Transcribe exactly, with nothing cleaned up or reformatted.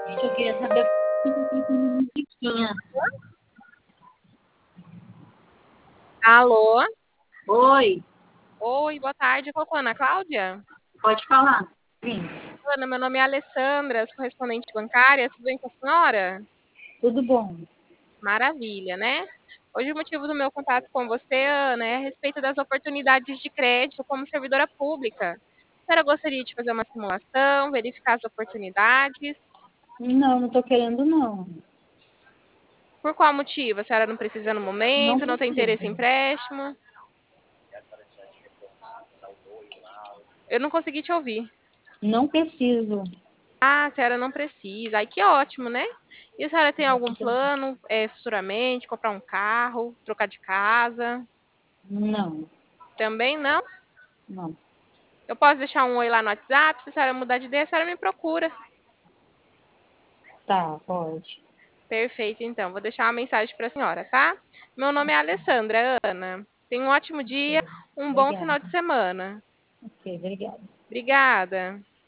Gente, eu queria saber por que você tá uma musiquinha. Alô? Oi, Oi, boa tarde. Qual que é a Ana Cláudia? pode falar. Sim, Ana, meu nome é Alessandra, sou correspondente bancária. Tudo bem com a senhora? tudo bom. Maravilha, né? Hoje o motivo do meu contato com você, Ana, é a respeito das oportunidades de crédito como servidora pública. A senhora gostaria de fazer uma simulação, verificar as oportunidades? Não, não tô querendo, não. Por qual motivo? A senhora não precisa no Não momento, não tem interesse em preciso. empréstimo? Eu não consegui te ouvir. Não preciso. Ah, a senhora não precisa. Ai, que ótimo, né? E a senhora tem algum plano, é, futuramente, comprar um carro, trocar de casa? Não, Também não? não. Eu posso deixar um oi lá no WhatsApp? Se a senhora mudar de ideia, a senhora me procura. Tá, pode. Perfeito, então. Vou deixar uma mensagem para a senhora, tá? Meu nome é Alessandra, Ana. Tenha um ótimo dia, Ok, um bom final obrigada. de semana. Ok, obrigada. Obrigada.